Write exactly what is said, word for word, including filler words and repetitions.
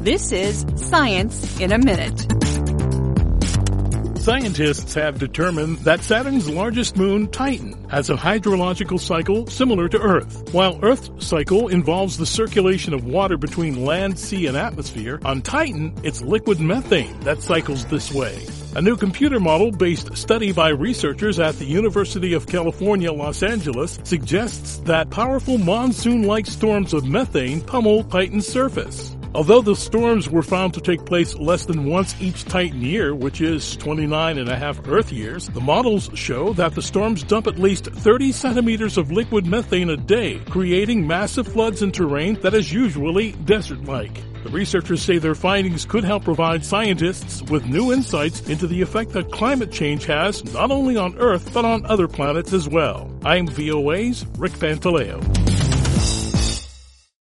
This is Science in a Minute. Scientists have determined that Saturn's largest moon, Titan, has a hydrological cycle similar to Earth. While Earth's cycle involves the circulation of water between land, sea, and atmosphere, on Titan, it's liquid methane that cycles this way. A new computer model-based study by researchers at the University of California, Los Angeles suggests that powerful monsoon-like storms of methane pummel Titan's surface. Although the storms were found to take place less than once each Titan year, which is twenty-nine and a half Earth years, the models show that the storms dump at least thirty centimeters of liquid methane a day, creating massive floods in terrain that is usually desert-like. The researchers say their findings could help provide scientists with new insights into the effect that climate change has not only on Earth but on other planets as well. I'm V O A's Rick Pantaleo.